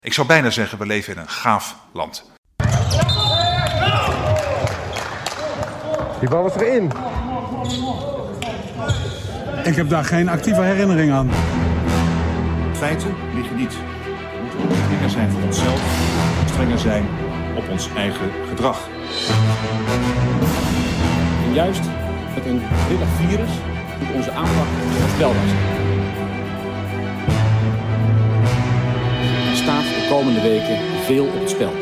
Ik zou bijna zeggen, we leven in een gaaf land. Die bal was erin. Ik heb daar geen actieve herinnering aan. Feiten liggen niet. We moeten ook strenger zijn voor onszelf, strenger zijn op ons eigen gedrag. En juist met een willig virus moet onze aanpak voorspelbaar zijn. Er staat de komende weken veel op het spel.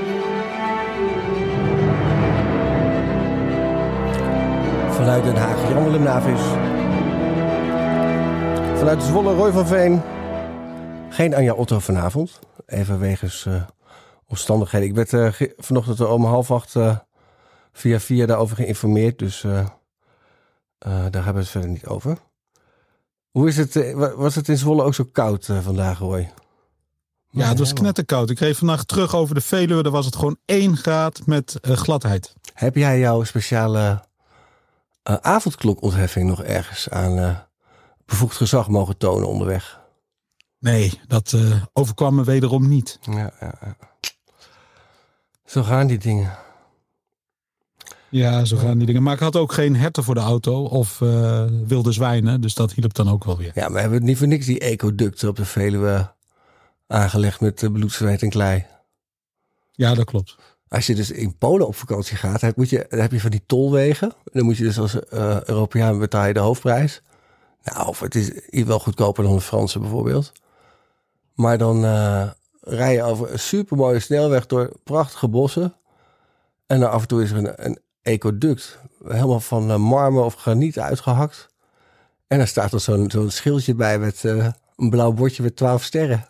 Vanuit Den Haag, Jan Willem Navis. Vanuit Zwolle, Roy van Veen. Geen Anja Otto vanavond. Even wegens omstandigheden. Ik werd vanochtend om 7:30 via daarover geïnformeerd. Dus daar hebben we het verder niet over. Hoe is het? Was het in Zwolle ook zo koud vandaag, Roy? Ja, het was knetterkoud. Ik reed vandaag terug over de Veluwe. Daar was het gewoon 1 graad met gladheid. Heb jij jouw speciale avondklokontheffing nog ergens aan bevoegd gezag mogen tonen onderweg? Nee, dat overkwam me wederom niet. Ja. Zo gaan die dingen. Ja, zo gaan die dingen. Maar ik had ook geen herten voor de auto of wilde zwijnen. Dus dat hielp dan ook wel weer. Ja, maar we hebben niet voor niks die ecoducten op de Veluwe aangelegd met bloed, zweet en klei. Ja, dat klopt. Als je dus in Polen op vakantie gaat, dan heb je van die tolwegen. Dan moet je dus als Europeaan betaal je de hoofdprijs. Nou, het is hier wel goedkoper dan de Fransen bijvoorbeeld. Maar dan rij je over een supermooie snelweg door prachtige bossen. En dan af en toe is er een ecoduct. Helemaal van marmer of graniet uitgehakt. En dan staat er zo'n schildje bij met een blauw bordje met 12 sterren.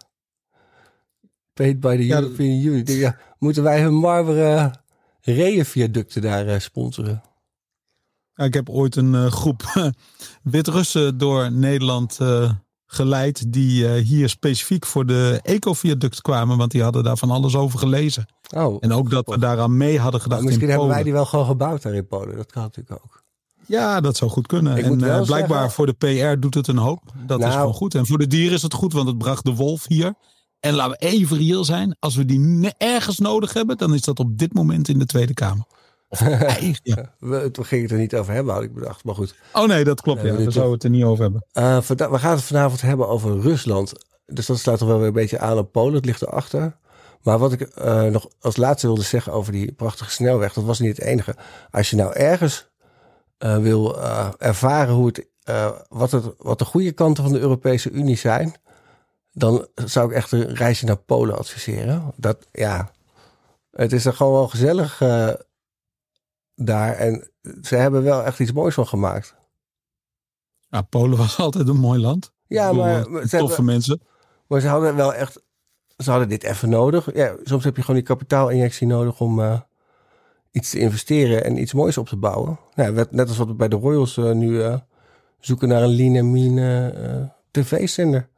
Paid by the European Union. Ja, moeten wij hun marmeren reeënviaducten daar sponsoren? Ja, ik heb ooit een groep Wit-Russen door Nederland geleid die hier specifiek voor de ecoviaduct kwamen, want die hadden daar van alles over gelezen. Oh, en ook dat we daaraan mee hadden gedacht. Misschien hebben wij die wel gewoon gebouwd daar in Polen. Dat kan natuurlijk ook. Ja, dat zou goed kunnen. En blijkbaar zeggen, voor de PR doet het een hoop. Dat is gewoon goed. En voor de dieren is het goed, want het bracht de wolf hier. En laten we even reëel zijn. Als we die ergens nodig hebben, dan is dat op dit moment in de Tweede Kamer. Ja. We gingen het er niet over hebben, had ik bedacht. Maar goed. Oh nee, dat klopt. Ja. Daar zouden we het er niet over hebben. We gaan het vanavond hebben over Rusland. Dus dat sluit toch wel weer een beetje aan op Polen. Het ligt erachter. Maar wat ik nog als laatste wilde zeggen over die prachtige snelweg. Dat was niet het enige. Als je nou ergens wil ervaren hoe wat de goede kanten van de Europese Unie zijn. Dan zou ik echt een reisje naar Polen adviseren. Het is er gewoon wel gezellig daar. En ze hebben wel echt iets moois van gemaakt. Ja, Polen was altijd een mooi land. Ja, maar toffe mensen. Maar ze hadden wel echt. Ze hadden dit even nodig. Ja, soms heb je gewoon die kapitaalinjectie nodig om iets te investeren en iets moois op te bouwen. Nou, net als wat we bij de Royals nu zoeken naar een lean en mean tv-zender.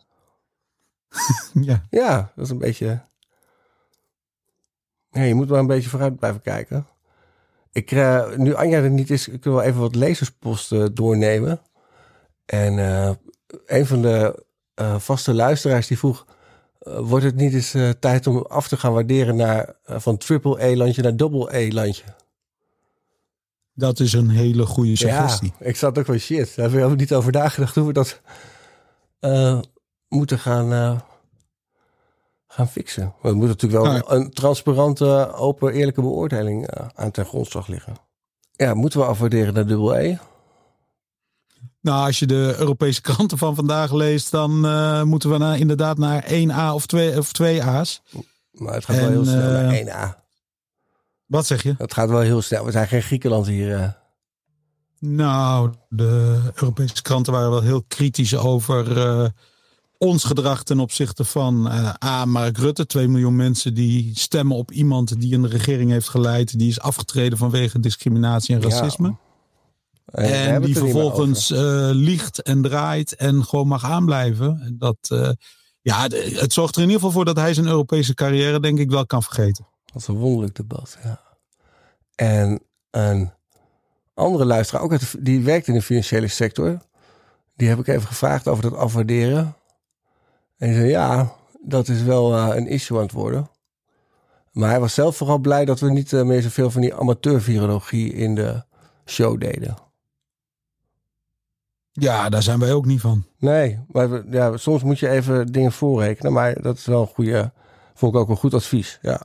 Ja, dat is een beetje. Ja, je moet maar een beetje vooruit blijven kijken. Nu Anja er niet is, kunnen we even wat lezersposten doornemen. En een van de vaste luisteraars die vroeg: wordt het niet eens tijd om af te gaan waarderen naar van triple-A-landje naar double-A-landje? Dat is een hele goede suggestie. Ja, ik zat ook van shit. Daar hebben we niet over nagedacht hoe we dat moeten gaan fixen. Maar er moet natuurlijk wel een transparante, open, eerlijke beoordeling aan ten grondslag liggen. Ja, moeten we afwaarderen naar double-A? Nou, als je de Europese kranten van vandaag leest, dan moeten we inderdaad naar 1A of 2 A's. Maar het gaat wel heel snel naar 1A. Wat zeg je? Het gaat wel heel snel. We zijn geen Griekenland hier. Nou, de Europese kranten waren wel heel kritisch over ons gedrag ten opzichte van Mark Rutte. 2 miljoen mensen die stemmen op iemand die een regering heeft geleid. Die is afgetreden vanwege discriminatie en racisme. Ja. En die vervolgens liegt en draait en gewoon mag aanblijven. Het zorgt er in ieder geval voor dat hij zijn Europese carrière denk ik wel kan vergeten. Dat is een wonderlijk debat, ja. En een andere luisteraar, ook die werkt in de financiële sector. Die heb ik even gevraagd over dat afwaarderen. En die zei, Dat is wel een issue aan het worden. Maar hij was zelf vooral blij dat we niet meer zoveel van die amateur-virologie in de show deden. Ja, daar zijn wij ook niet van. Nee, maar soms moet je even dingen voorrekenen. Maar dat is wel een goede, vond ik ook een goed advies. Ja,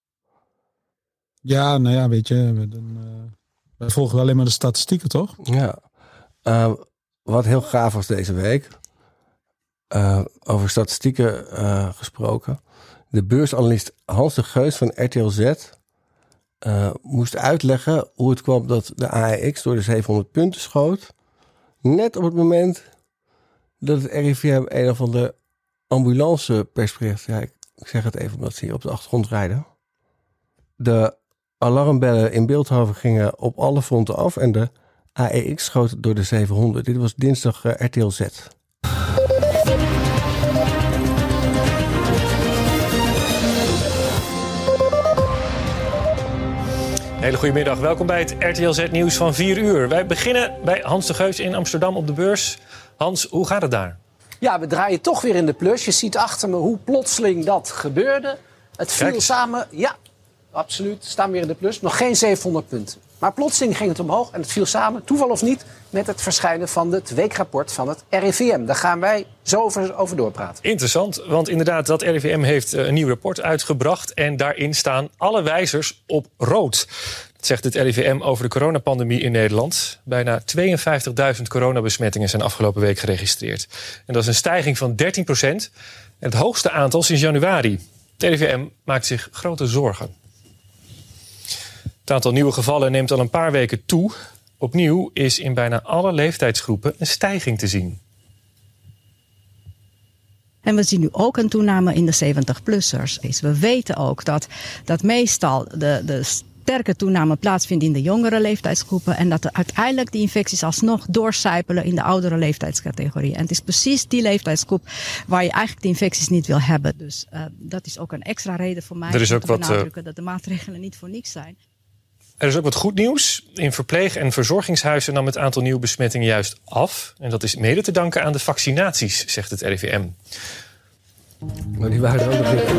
Ja, nou ja, weet je, wij volgen alleen maar de statistieken, toch? ja. Wat heel gaaf was deze week. Over statistieken gesproken. De beursanalist Hans de Geus van RTL Z moest uitleggen hoe het kwam dat de AEX door de 700 punten schoot. Net op het moment dat het RIVM een of ander ambulancepersbericht... Ja, ik zeg het even omdat ze hier op de achtergrond rijden. De alarmbellen in Bilthoven gingen op alle fronten af en de AEX schoot door de 700. Dit was dinsdag RTL Z. Hele goedemiddag, welkom bij het RTL Z nieuws van 4 uur. Wij beginnen bij Hans de Geus in Amsterdam op de beurs. Hans, hoe gaat het daar? Ja, we draaien toch weer in de plus. Je ziet achter me hoe plotseling dat gebeurde. Het viel samen, ja, absoluut, staan weer in de plus. Nog geen 700 punten. Maar plotseling ging het omhoog en het viel samen, toeval of niet, met het verschijnen van het weekrapport van het RIVM. Daar gaan wij zo over doorpraten. Interessant, want inderdaad, dat RIVM heeft een nieuw rapport uitgebracht en daarin staan alle wijzers op rood. Dat zegt het RIVM over de coronapandemie in Nederland. Bijna 52.000 coronabesmettingen zijn afgelopen week geregistreerd. En dat is een stijging van 13%. En het hoogste aantal sinds januari. Het RIVM maakt zich grote zorgen. Het aantal nieuwe gevallen neemt al een paar weken toe. Opnieuw is in bijna alle leeftijdsgroepen een stijging te zien. En we zien nu ook een toename in de 70-plussers. We weten ook dat meestal de sterke toename plaatsvindt in de jongere leeftijdsgroepen. En dat uiteindelijk die infecties alsnog doorcijpelen in de oudere leeftijdscategorie. En het is precies die leeftijdsgroep waar je eigenlijk de infecties niet wil hebben. Dus dat is ook een extra reden voor mij om te benadrukken dat de maatregelen niet voor niks zijn. Er is ook wat goed nieuws. In verpleeg- en verzorgingshuizen nam het aantal nieuwe besmettingen juist af. En dat is mede te danken aan de vaccinaties, zegt het RIVM. Maar die waren er ook nog niet.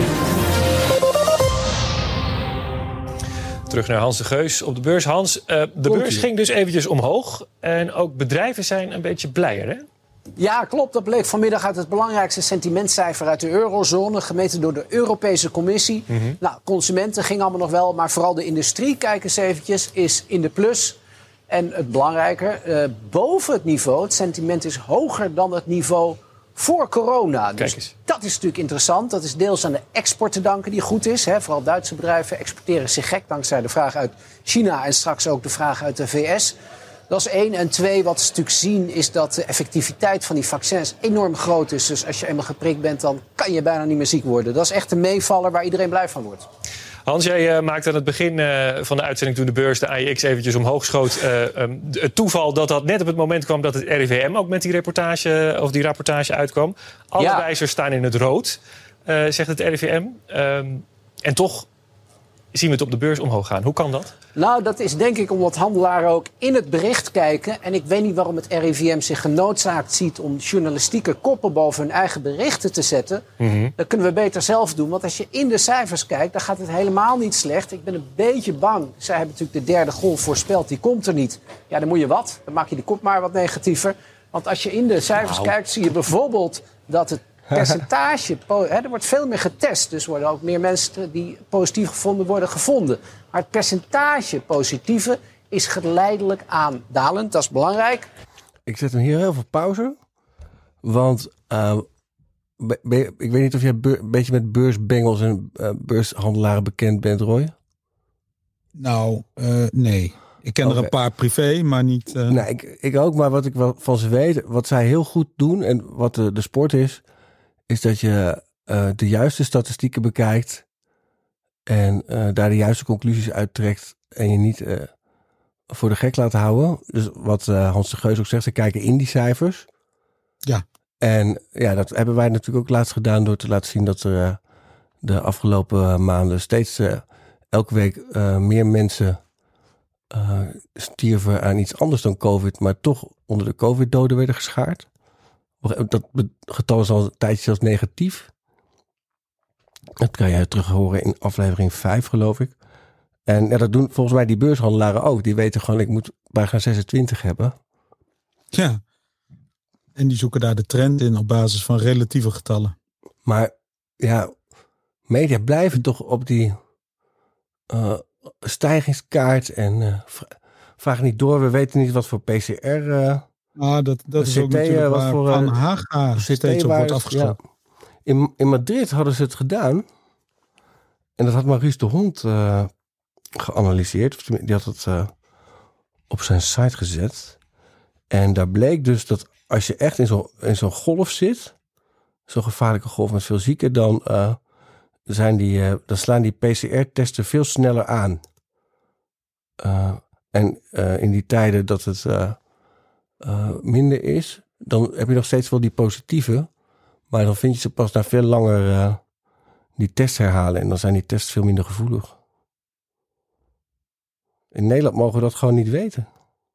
Terug naar Hans de Geus op de beurs. Hans, de beurs ging dus eventjes omhoog. En ook bedrijven zijn een beetje blijer, hè? Ja, klopt. Dat bleek vanmiddag uit het belangrijkste sentimentcijfer uit de eurozone, gemeten door de Europese Commissie. Nou, consumenten ging allemaal nog wel, maar vooral de industrie, kijk eens eventjes, is in de plus. En het belangrijker, boven het niveau, het sentiment is hoger dan het niveau voor corona. Dus dat is natuurlijk interessant. Dat is deels aan de export te danken die goed is. Hè. Vooral Duitse bedrijven exporteren zich gek dankzij de vraag uit China en straks ook de vraag uit de VS. Dat is 1. En 2, wat ze natuurlijk zien is dat de effectiviteit van die vaccins enorm groot is. Dus als je eenmaal geprikt bent, dan kan je bijna niet meer ziek worden. Dat is echt een meevaller waar iedereen blij van wordt. Hans, jij maakte aan het begin van de uitzending toen de beurs de AEX eventjes omhoog schoot. Het toeval dat net op het moment kwam dat het RIVM ook met die rapportage uitkwam. Alle wijzers staan in het rood, zegt het RIVM. En toch zien we het op de beurs omhoog gaan. Hoe kan dat? Nou, dat is denk ik omdat handelaren ook in het bericht kijken. En ik weet niet waarom het RIVM zich genoodzaakt ziet om journalistieke koppen boven hun eigen berichten te zetten. Dat kunnen we beter zelf doen. Want als je in de cijfers kijkt, dan gaat het helemaal niet slecht. Ik ben een beetje bang. Zij hebben natuurlijk de derde golf voorspeld. Die komt er niet. Ja, dan moet je wat. Dan maak je de kop maar wat negatiever. Want als je in de cijfers kijkt, zie je bijvoorbeeld dat het percentage, er wordt veel meer getest. Dus worden ook meer mensen die positief gevonden gevonden. Maar het percentage positieve is geleidelijk aan dalend. Dat is belangrijk. Ik zet hem hier heel veel pauze. Want ik weet niet of jij een beetje met beursbengels en beurshandelaren bekend bent, Roy? Nou, nee. Ik ken er een paar privé, maar niet... Nee, ik ook. Maar wat ik wel van ze weet, wat zij heel goed doen en wat de sport is dat je de juiste statistieken bekijkt en daar de juiste conclusies uittrekt en je niet voor de gek laat houden. Dus wat Hans de Geus ook zegt, ze kijken in die cijfers. Ja. En ja, dat hebben wij natuurlijk ook laatst gedaan door te laten zien dat er de afgelopen maanden steeds elke week meer mensen stierven aan iets anders dan COVID, maar toch onder de COVID-doden werden geschaard. Dat getal is al een tijdje zelfs negatief. Dat kan je terug horen in aflevering 5, geloof ik. En dat doen volgens mij die beurshandelaren ook. Die weten gewoon, ik moet pagina 26 hebben. Ja. En die zoeken daar de trend in op basis van relatieve getallen. Maar ja, media blijven toch op die stijgingskaart en vragen niet door. We weten niet wat voor PCR... dat is ook natuurlijk waar Van Haga steeds op wordt afgesloten. Ja. In Madrid hadden ze het gedaan. En dat had Maurice de Hond geanalyseerd. Die had het op zijn site gezet. En daar bleek dus dat als je echt in zo'n golf zit... zo'n gevaarlijke golf met veel zieken... dan slaan die PCR-testen veel sneller aan. En in die tijden dat het minder is... dan heb je nog steeds wel die positieve... maar dan vind je ze pas na veel langer die test herhalen... en dan zijn die tests veel minder gevoelig. In Nederland mogen we dat gewoon niet weten.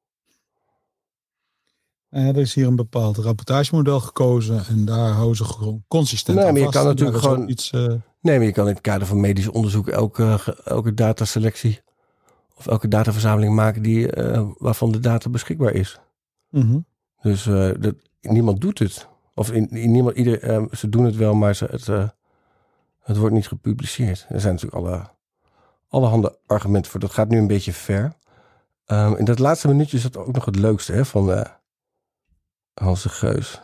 Er is hier een bepaald rapportagemodel gekozen... en daar houden ze gewoon consistent aan vast. Je kan natuurlijk gewoon iets... Nee, maar je kan in het kader van medisch onderzoek... elke dataselectie of elke dataverzameling maken... waarvan de data beschikbaar is. Mm-hmm. Dus niemand doet het. Of ze doen het wel, maar het wordt niet gepubliceerd. Er zijn natuurlijk allerhande argumenten voor. Dat gaat nu een beetje ver. In dat laatste minuutje is dat ook nog het leukste van Hans de Geus.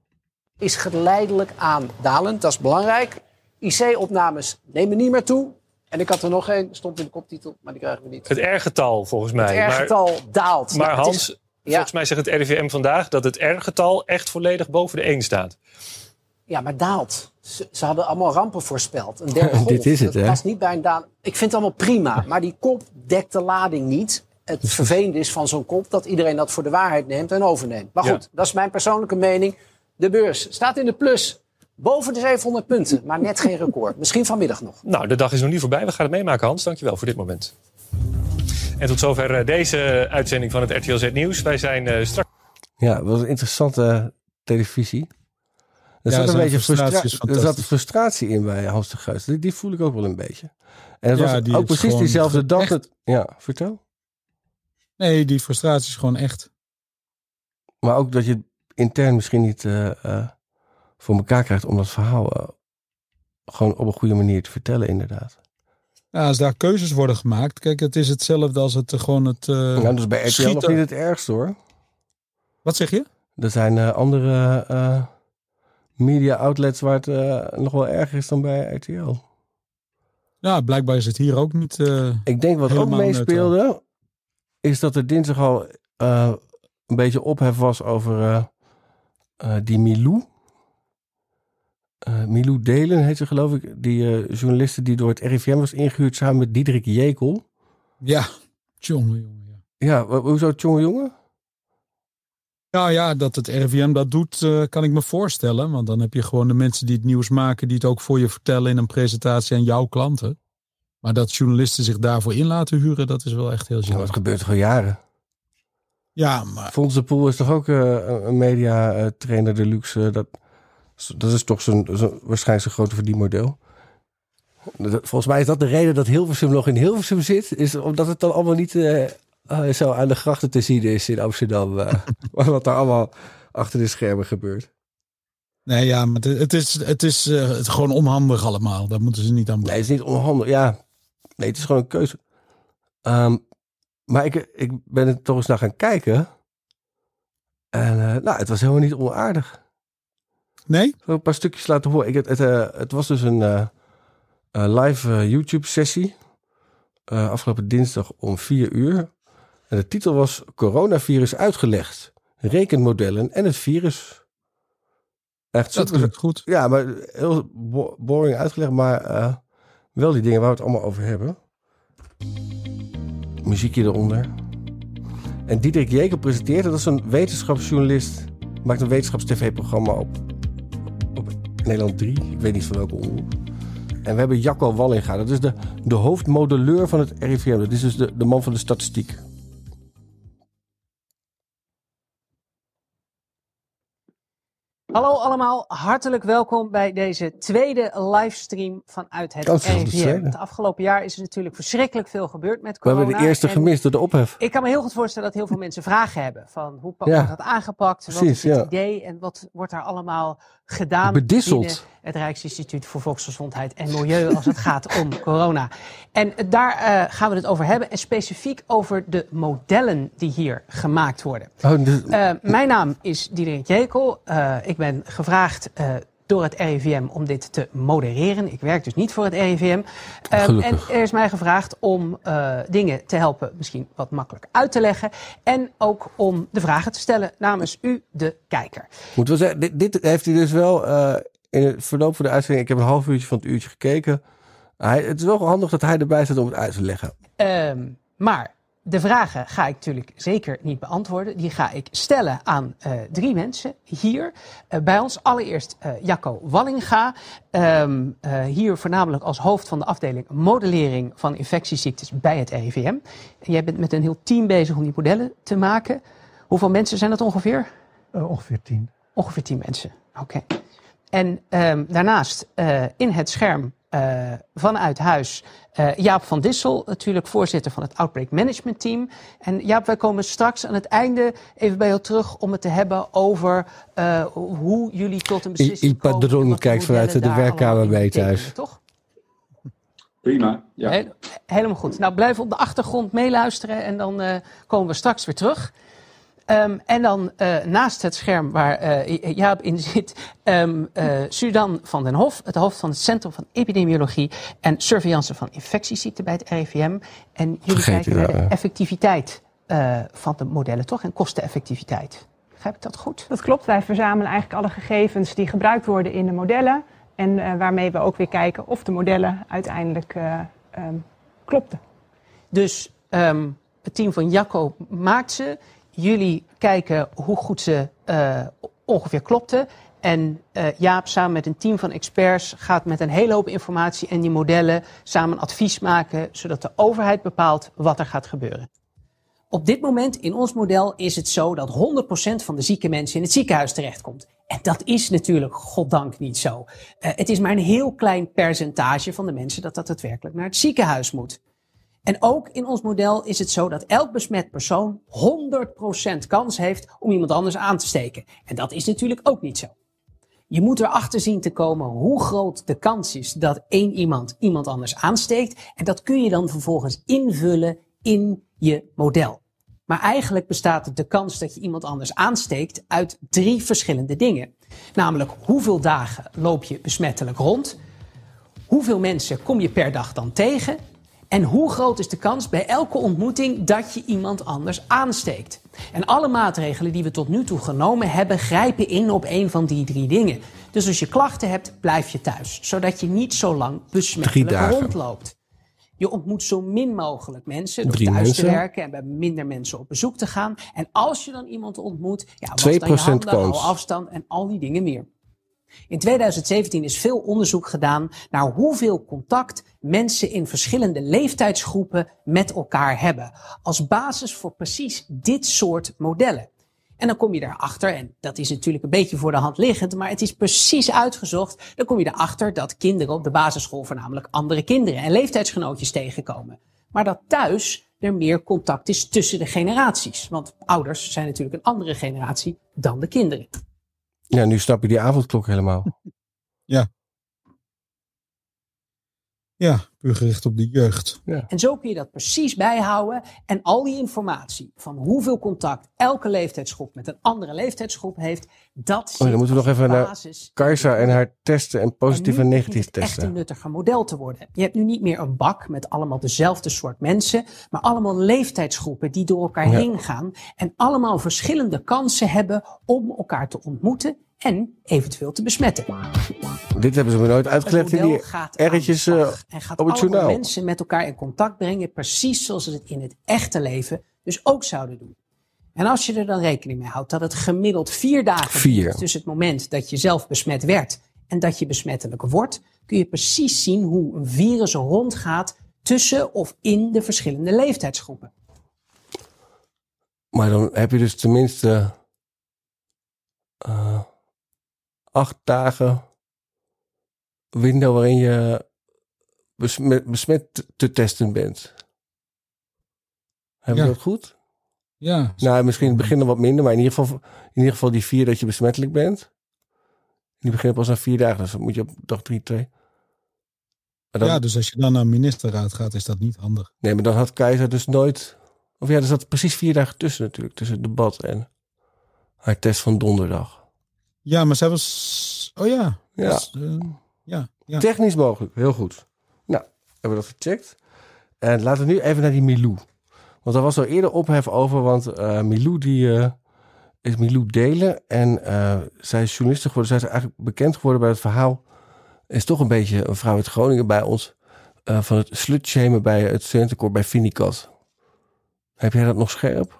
Is geleidelijk aan dalend, dat is belangrijk. IC-opnames nemen niet meer toe. En ik had er nog één, stond in de koptitel, maar die krijgen we niet. Het R-getal volgens mij. Het R-getal daalt. Maar Hans, volgens mij zegt het RIVM vandaag... dat het R-getal echt volledig boven de 1 staat. Ja, maar daalt. Ze hadden allemaal rampen voorspeld. Een derde golf. Dit is het, dat hè? was niet bij een daling. Ik vind het allemaal prima, maar die kop dekt de lading niet. Het vervelend is van zo'n kop dat iedereen dat voor de waarheid neemt en overneemt. Maar goed, dat is mijn persoonlijke mening. De beurs staat in de plus. Boven de 700 punten, maar net geen record. Misschien vanmiddag nog. Nou, de dag is nog niet voorbij. We gaan het meemaken, Hans. Dankjewel voor dit moment. En tot zover deze uitzending van het RTL Z Nieuws. Wij zijn straks... Ja, dat was een interessante televisie. Er zat een beetje frustratie in bij Hans de Geus. Die voel ik ook wel een beetje. En het was ook precies diezelfde dag. Ja, vertel. Nee, die frustratie is gewoon echt. Maar ook dat je het intern misschien niet voor elkaar krijgt om dat verhaal gewoon op een goede manier te vertellen, inderdaad. Ja, als daar keuzes worden gemaakt. Kijk, het is hetzelfde als het gewoon het dat is bij RTL nog niet het ergste, hoor. Wat zeg je? Er zijn andere media outlets waar het nog wel erger is dan bij RTL. Ja, blijkbaar is het hier ook niet. Ik denk wat ook meespeelde, is dat er dinsdag al een beetje ophef was over die Milou. Milou Delen heet ze, geloof ik. Die journaliste die door het RIVM was ingehuurd samen met Diederik Jekel. Ja, jongen. Ja, hoezo jongen? Nou ja, dat het RIVM dat doet, kan ik me voorstellen. Want dan heb je gewoon de mensen die het nieuws maken, die het ook voor je vertellen in een presentatie aan jouw klanten. Maar dat journalisten zich daarvoor in laten huren, dat is wel echt heel gênant. Dat gebeurt al jaren. Ja, maar... Fons de Poel is toch ook een media trainer deluxe. Dat is toch waarschijnlijk zijn grote verdienmodel. Volgens mij is dat de reden dat Hilversum nog in Hilversum zit. Is omdat het dan allemaal niet zo aan de grachten te zien is in Amsterdam. Wat daar allemaal achter de schermen gebeurt. Nee, ja, maar het is gewoon onhandig allemaal. Daar moeten ze niet aan beginnen. Nee, het is niet onhandig. Ja, nee, het is gewoon een keuze. Maar ik ben er toch eens naar gaan kijken. En het was helemaal niet onaardig. Nee? Een paar stukjes laten horen. Het was dus een live YouTube-sessie. Afgelopen dinsdag om 4:00. En de titel was Coronavirus uitgelegd. Rekenmodellen en het virus. Echt dat klinkt goed. Ja, maar heel boring uitgelegd. Maar wel die dingen waar we het allemaal over hebben. Muziekje eronder. En Diederik Jekel presenteert. Dat is een wetenschapsjournalist. Maakt een wetenschapstv-programma op Nederland 3. Ik weet niet van welke omroep. En we hebben Jacco Wallinga. Dat is de hoofdmodelleur van het RIVM. Dat is dus de man van de statistiek. Hallo allemaal, hartelijk welkom bij deze tweede livestream vanuit het RIVM. Het afgelopen jaar is er natuurlijk verschrikkelijk veel gebeurd met corona. We hebben de eerste gemist door de ophef. Ik kan me heel goed voorstellen dat heel veel mensen vragen hebben van hoe wordt dat aangepakt, wat is het idee en wat wordt daar allemaal gedaan binnen het Rijksinstituut voor Volksgezondheid en Milieu als het gaat om corona. En daar gaan we het over hebben en specifiek over de modellen die hier gemaakt worden. Mijn naam is Diederik Jekel. Ik ben gevraagd door het RIVM om dit te modereren. Ik werk dus niet voor het RIVM. En er is mij gevraagd om dingen te helpen misschien wat makkelijk uit te leggen. En ook om de vragen te stellen namens u, de kijker. Moeten we zeggen, dit heeft hij dus wel in het verloop van de uitzending. Ik heb een half uurtje van het uurtje gekeken. Het is wel handig dat hij erbij staat om het uit te leggen. Maar de vragen ga ik natuurlijk zeker niet beantwoorden. Die ga ik stellen aan 3 mensen hier bij ons. Allereerst Jacco Wallinga. Hier voornamelijk als hoofd van de afdeling modellering van infectieziektes bij het RIVM. En jij bent met een heel team bezig om die modellen te maken. Hoeveel mensen zijn dat ongeveer? Ongeveer 10. Ongeveer 10 mensen, oké. En daarnaast in het scherm vanuit huis Jaap van Dissel, natuurlijk voorzitter van het Outbreak Management Team. En Jaap, wij komen straks aan het einde even bij jou terug om het te hebben over hoe jullie tot een beslissing komen. Ipadron kijkt vanuit de werkkamer mee thuis. Toch? Prima, ja. Helemaal goed. Nou, blijf op de achtergrond meeluisteren en dan komen we straks weer terug. En dan naast het scherm waar Jaap in zit, Sudan van den Hof, het hoofd van het Centrum van Epidemiologie en Surveillance van Infectieziekten bij het RIVM. En jullie kijken naar de effectiviteit van de modellen, toch? En kosteneffectiviteit. Begrijp ik dat goed? Dat klopt. Wij verzamelen eigenlijk alle gegevens die gebruikt worden in de modellen. En waarmee we ook weer kijken of de modellen uiteindelijk klopten. Dus het team van Jacco maakt ze. Jullie kijken hoe goed ze ongeveer klopten. En Jaap samen met een team van experts gaat met een hele hoop informatie en die modellen samen advies maken, zodat de overheid bepaalt wat er gaat gebeuren. Op dit moment in ons model is het zo dat 100% van de zieke mensen in het ziekenhuis terechtkomt. En dat is natuurlijk goddank niet zo. Het is maar een heel klein percentage van de mensen dat daadwerkelijk naar het ziekenhuis moet. En ook in ons model is het zo dat elk besmet persoon 100% kans heeft om iemand anders aan te steken. En dat is natuurlijk ook niet zo. Je moet erachter zien te komen hoe groot de kans is dat één iemand anders aansteekt. En dat kun je dan vervolgens invullen in je model. Maar eigenlijk bestaat de kans dat je iemand anders aansteekt uit 3 verschillende dingen. Namelijk, hoeveel dagen loop je besmettelijk rond? Hoeveel mensen kom je per dag dan tegen? En hoe groot is de kans bij elke ontmoeting dat je iemand anders aansteekt? En alle maatregelen die we tot nu toe genomen hebben, grijpen in op een van die 3 dingen. Dus als je klachten hebt, blijf je thuis. Zodat je niet zo lang besmettelijk rondloopt. Je ontmoet zo min mogelijk mensen door thuis te werken en bij minder mensen op bezoek te gaan. En als je dan iemand ontmoet, was dan je handen, hou afstand en al die dingen meer. In 2017 is veel onderzoek gedaan naar hoeveel contact mensen in verschillende leeftijdsgroepen met elkaar hebben. Als basis voor precies dit soort modellen. En dan kom je daarachter, en dat is natuurlijk een beetje voor de hand liggend, maar het is precies uitgezocht. Dan kom je erachter dat kinderen op de basisschool voornamelijk andere kinderen en leeftijdsgenootjes tegenkomen. Maar dat thuis er meer contact is tussen de generaties. Want ouders zijn natuurlijk een andere generatie dan de kinderen. Ja, nu snap je die avondklok helemaal. Ja, puur gericht op de jeugd. Ja. En zo kun je dat precies bijhouden. En al die informatie van hoeveel contact elke leeftijdsgroep met een andere leeftijdsgroep heeft, dat zit dan moeten we nog even naar Kajsa en haar testen en positief en negatief testen. Echt een nuttiger model te worden. Je hebt nu niet meer een bak met allemaal dezelfde soort mensen, maar allemaal leeftijdsgroepen die door elkaar heen gaan en allemaal verschillende kansen hebben om elkaar te ontmoeten en eventueel te besmetten. Dit hebben ze me nooit uitgelegd in die erretjes en gaat op het journaal. Mensen met elkaar in contact brengen, precies zoals ze het in het echte leven dus ook zouden doen. En als je er dan rekening mee houdt dat het gemiddeld 4 dagen duurt tussen het moment dat je zelf besmet werd en dat je besmettelijk wordt, kun je precies zien hoe een virus rondgaat tussen of in de verschillende leeftijdsgroepen. Maar dan heb je dus tenminste 8 dagen window waarin je besmet te testen bent. Hebben we dat goed? Ja. Nou, misschien in het begin nog wat minder, maar in ieder geval die 4 dat je besmettelijk bent. Die beginnen pas na 4 dagen, dus dan moet je op dag 3, 2. Ja, dus als je dan naar een ministerraad gaat, is dat niet handig. Nee, maar dan had Keizer dus nooit... Of ja, er zat precies 4 dagen tussen natuurlijk. Tussen het debat en haar test van donderdag. Ja, maar zij was... Oh ja. Ja. Dus, ja. Technisch mogelijk, heel goed. Nou, hebben we dat gecheckt. En laten we nu even naar die Milou. Want daar was al eerder ophef over, want Milou is Milou Delen. En zij is journaliste geworden. Zij is eigenlijk bekend geworden bij het verhaal. Is toch een beetje een vrouw uit Groningen bij ons. Van het slutshamen bij het studentenkoor bij Finicat. Heb jij dat nog scherp?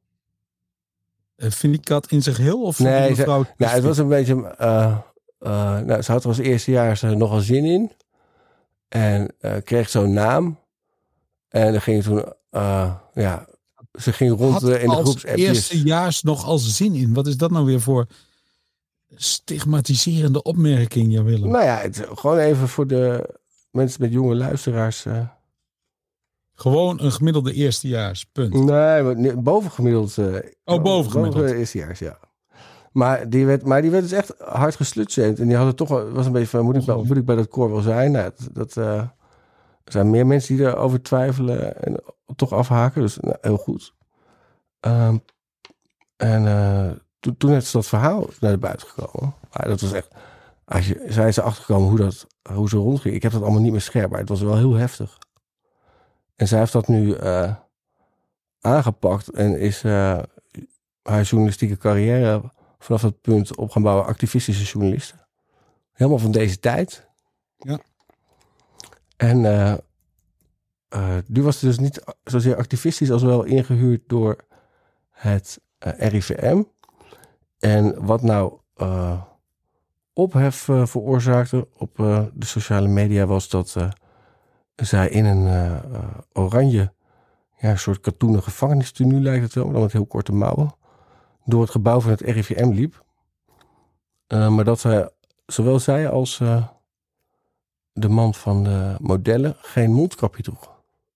Finicat in zich heel? Of nee, mevrouw... het was een beetje... ze had er als eerstejaars nogal zin in. En kreeg zo'n naam. En dan ging toen... ze ging rond in de groepsappjes. Eerstejaars nog als zin in. Wat is dat nou weer voor stigmatiserende opmerking, Jan Willem? Nou ja, gewoon even voor de mensen met jonge luisteraars. Gewoon een gemiddelde eerstejaars, punt. Nee, bovengemiddeld. Bovengemiddeld. Eerstejaars, ja. Maar die werd dus echt hard geslutshamed. En die hadden toch was een beetje van, moet ik bij dat koor wel zijn? Nou, er zijn meer mensen die erover twijfelen en toch afhaken. Dus heel goed. Toen is dat verhaal naar de buiten gekomen. Maar dat was echt... Zij is achtergekomen hoe ze rondging. Ik heb dat allemaal niet meer scherp, maar het was wel heel heftig. En zij heeft dat nu aangepakt en is haar journalistieke carrière vanaf dat punt op gaan bouwen. Activistische journalisten. Helemaal van deze tijd. Ja. En nu was het dus niet zozeer activistisch als wel ingehuurd door het RIVM. En wat nou ophef veroorzaakte op de sociale media was dat zij in een oranje, een soort katoenen gevangenistenue lijkt het wel, maar dan met heel korte mouwen, door het gebouw van het RIVM liep. Maar dat zowel zij als de man van de modellen geen mondkapje droeg.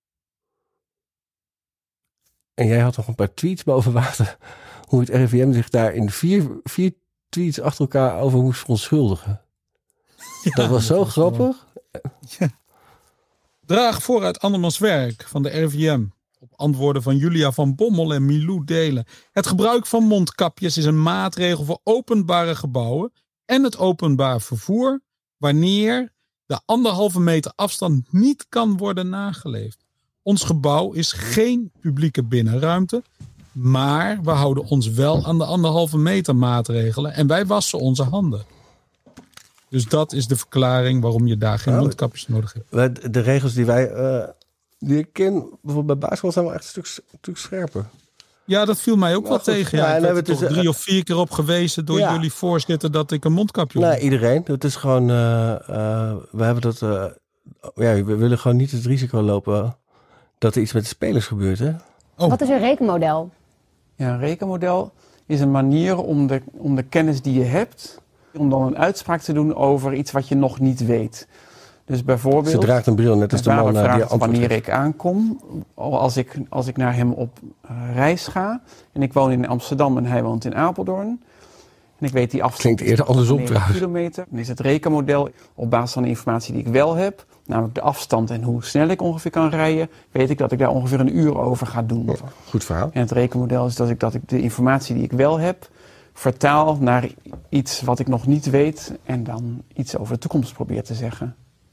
En jij had nog een paar tweets boven water hoe het RIVM zich daar in 4 tweets achter elkaar over moest verontschuldigen. Ja, dat was zo grappig. Ja. Draag vooruit andermans werk van de RIVM. Op antwoorden van Julia van Bommel en Milou Delen. Het gebruik van mondkapjes is een maatregel voor openbare gebouwen en het openbaar vervoer wanneer de 1,5 meter afstand niet kan worden nageleefd. Ons gebouw is geen publieke binnenruimte, maar we houden ons wel aan de 1,5 meter maatregelen en wij wassen onze handen. Dus dat is de verklaring waarom je daar geen mondkapjes nodig hebt. De regels die ik ken, bijvoorbeeld bij basketbal, zijn wel echt een stuk scherper. Ja, dat viel mij ook wel tegen. Ja, ik werd er toch 3 of 4 keer op gewezen door jullie voorzitter dat ik een mondkapje had. Nee, iedereen. Het is gewoon, we hebben dat, we willen gewoon niet het risico lopen dat er iets met de spelers gebeurt. Hè? Oh. Wat is een rekenmodel? Ja, een rekenmodel is een manier om de kennis die je hebt, om dan een uitspraak te doen over iets wat je nog niet weet. Dus bijvoorbeeld, ze draagt een bril, net als de man die antwoord wanneer ik aankom, als ik naar hem op reis ga. En ik woon in Amsterdam en hij woont in Apeldoorn. En ik weet die afstand. Klinkt eerder andersom trouwens. Kilometer. Dan is het rekenmodel op basis van de informatie die ik wel heb, namelijk de afstand en hoe snel ik ongeveer kan rijden, weet ik dat ik daar ongeveer een uur over ga doen. Ja, goed verhaal. En het rekenmodel is dat ik de informatie die ik wel heb, vertaal naar iets wat ik nog niet weet en dan iets over de toekomst probeer te zeggen.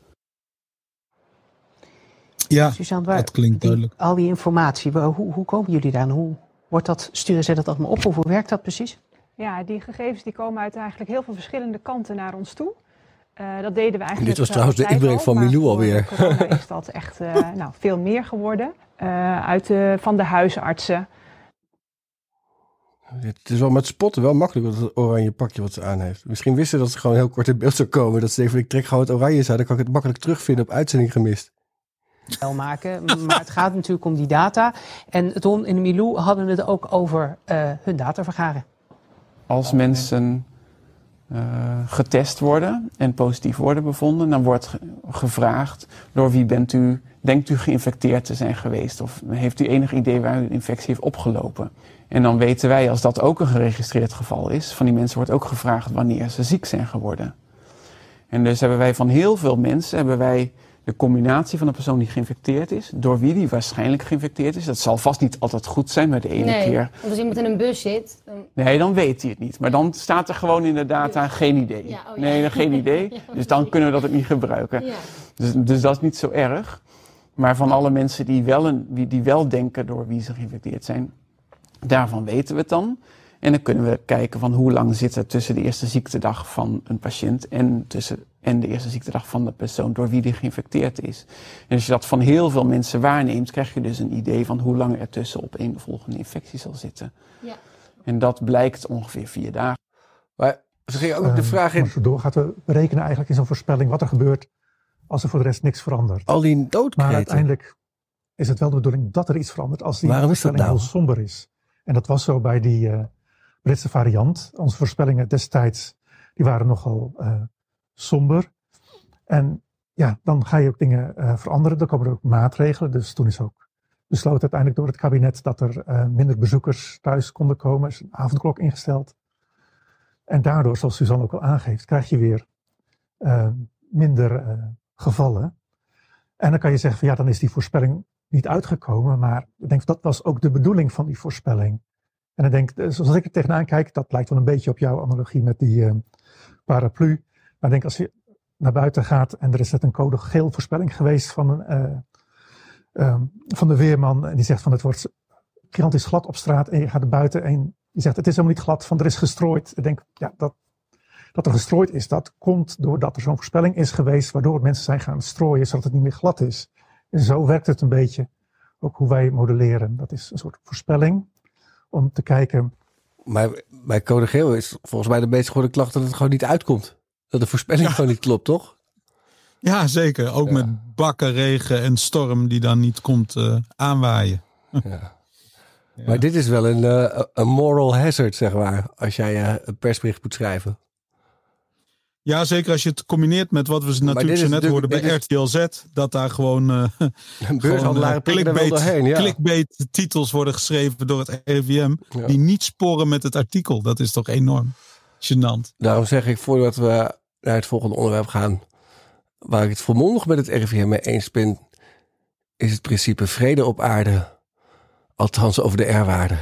Ja, Suzanne, dat klinkt duidelijk. Al die informatie, hoe komen jullie daar aan? Sturen zij dat allemaal op of hoe werkt dat precies? Ja, die gegevens die komen uit eigenlijk heel veel verschillende kanten naar ons toe. Dat deden we eigenlijk. En dit was trouwens de inbreng van Milou alweer. Corona is dat echt veel meer geworden. Van de huisartsen. Het is wel met spotten wel makkelijk dat het oranje pakje wat ze aan heeft. Misschien wisten dat ze gewoon heel kort in beeld zou komen. Dat ze even, ik trek gewoon het oranje uit, dan kan ik het makkelijk terugvinden op uitzending gemist. Maken, maar het gaat natuurlijk om die data. En Ton en Milou hadden het ook over hun data vergaren. Als mensen getest worden en positief worden bevonden. Dan wordt gevraagd door wie denkt u geïnfecteerd te zijn geweest? Of heeft u enig idee waar u de infectie heeft opgelopen? En dan weten wij, als dat ook een geregistreerd geval is, van die mensen wordt ook gevraagd wanneer ze ziek zijn geworden. En dus hebben wij van heel veel mensen de combinatie van een persoon die geïnfecteerd is, door wie die waarschijnlijk geïnfecteerd is. Dat zal vast niet altijd goed zijn, maar de ene keer... Of als iemand in een bus zit... Nee, dan weet hij het niet. Maar dan staat er gewoon in de data geen idee. Ja, Nee, geen idee. Dus dan kunnen we dat ook niet gebruiken. Ja. Dus dat is niet zo erg. Maar van alle mensen die wel denken door wie ze geïnfecteerd zijn, daarvan weten we het dan. En dan kunnen we kijken van hoe lang zit er tussen de eerste ziektedag van een patiënt en de eerste ziektedag van de persoon door wie die geïnfecteerd is. En als je dat van heel veel mensen waarneemt, krijg je dus een idee van hoe lang er tussen op een volgende infectie zal zitten. Ja. En dat blijkt ongeveer 4 dagen. Maar ze ging ook de vraag in... Als je doorgaat, we berekenen eigenlijk in zo'n voorspelling wat er gebeurt als er voor de rest niks verandert. Al die doodkreten. Maar uiteindelijk is het wel de bedoeling dat er iets verandert als die voorspelling heel somber is. En dat was zo bij die Britse variant. Onze voorspellingen destijds die waren nogal somber. En ja, dan ga je ook dingen veranderen. Dan komen er ook maatregelen. Dus toen is ook besloten uiteindelijk door het kabinet dat er minder bezoekers thuis konden komen. Er is een avondklok ingesteld. En daardoor, zoals Suzanne ook al aangeeft, krijg je weer minder gevallen. En dan kan je zeggen van ja, dan is die voorspelling niet uitgekomen. Maar ik denk dat was ook de bedoeling van die voorspelling. En ik denk, zoals ik er tegenaan kijk, dat lijkt wel een beetje op jouw analogie met die paraplu. Maar ik denk als je naar buiten gaat en er is net een code geel voorspelling geweest van de weerman. En die zegt van het wordt gigantisch glad op straat en je gaat er buiten en die zegt het is helemaal niet glad, van er is gestrooid. Ik denk ja, dat er gestrooid is, dat komt doordat er zo'n voorspelling is geweest waardoor mensen zijn gaan strooien zodat het niet meer glad is. En zo werkt het een beetje ook hoe wij modelleren. Dat is een soort voorspelling om te kijken. Maar bij code geel is volgens mij de meest geworden klacht dat het gewoon niet uitkomt. Dat de voorspelling gewoon niet klopt, toch? Ja, zeker. Ook met bakken regen en storm die dan niet komt aanwaaien. Ja. Maar dit is wel een moral hazard, zeg maar, als jij een persbericht moet schrijven. Ja, zeker als je het combineert met wat we natuurlijk zo net hoorden bij RTL Z. Dat daar gewoon clickbait titels worden geschreven door het RIVM. Ja. Die niet sporen met het artikel. Dat is toch enorm gênant. Daarom zeg ik, voordat we naar het volgende onderwerp gaan, waar ik het volmondig met het RIVM mee eens ben, is het principe vrede op aarde. Althans over de R-waarde.